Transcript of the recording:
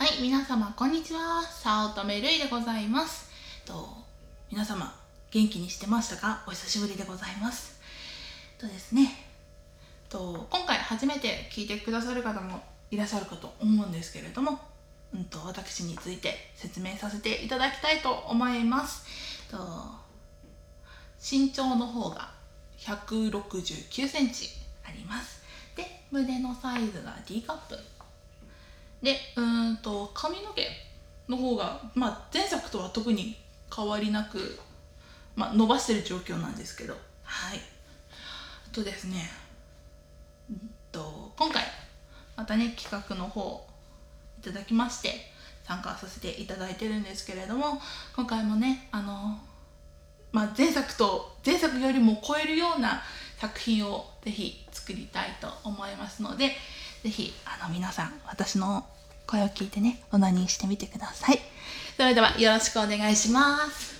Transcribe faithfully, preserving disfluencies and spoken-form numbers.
はい、皆様こんにちは。早乙女るいでございます。と皆様元気にしてましたか？お久しぶりでございます。とですね、と今回初めて聞いてくださる方もいらっしゃるかと思うんですけれども、うんと私について説明させていただきたいと思います。と身長の方がひゃくろくじゅうきゅうセンチあります。で、胸のサイズが ディー カップで、うーんと髪の毛の方が、まあ、前作とは特に変わりなく、まあ、伸ばしてる状況なんですけど、はい。あとですね、うんと今回またね企画の方いただきまして参加させていただいてるんですけれども、今回もねあの、まあ、前作と前作よりも超えるような作品をぜひ作りたいと思いますので、ぜひあの皆さん私の声を聞いてねオナニーしてみてください。それではよろしくお願いします。